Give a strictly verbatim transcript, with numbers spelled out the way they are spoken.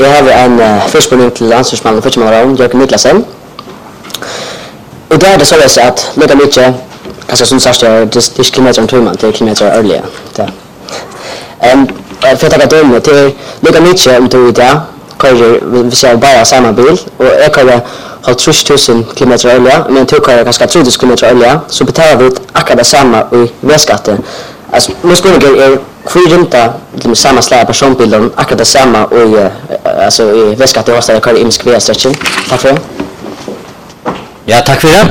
Jag har en uh, förspårning till ansvarsmannen för Tjummaron, Jörgen Niklasen. Och där är det så att lika mycket, kanske som sagt, det är kilometer om timmen till kilometer earlier. Um, för att ta det till lika mycket om du idag, kör vi ser bara samma bil, och jag kör har tre tusen kilometer earlier, men du kör ganska tre tusen kilometer earlier, så betalar vi akkurat samma i vägskatten. Alltså, nu skulle jag är kvirrinta med samma slag personbilen, akkurat samma och alltså i vägskatten och jag kör i Imsk V-stretchen. Tack för det. Ja, tack för det.